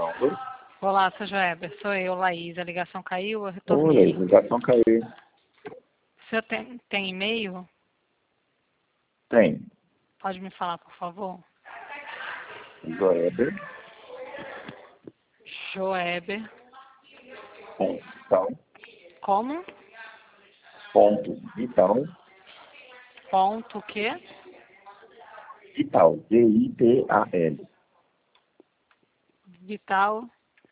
falando. Olá, seu Joeber. Sou eu, Laís. A ligação caiu, eu Oi, retornei. ligação caiu. O senhor tem e-mail? Tem. Pode me falar, por favor? Joeber. Joeber. Vital. Como? Ponto. Vital. Ponto o quê? Vital. V-I-T-A-L. Vital.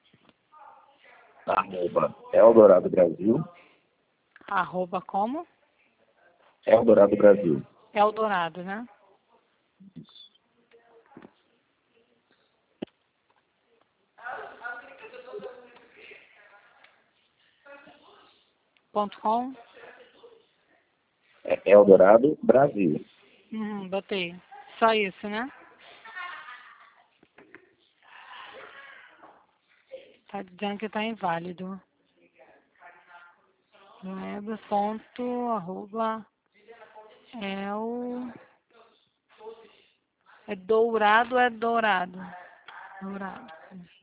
Arroba Eldorado Brasil. Arroba como? Eldorado Brasil. Eldorado, né? Isso. .com? É Eldorado Brasil. Botei. Só isso, né? Tá dizendo que tá inválido. Joeber ponto arroba é dourado ou é dourado? Dourado.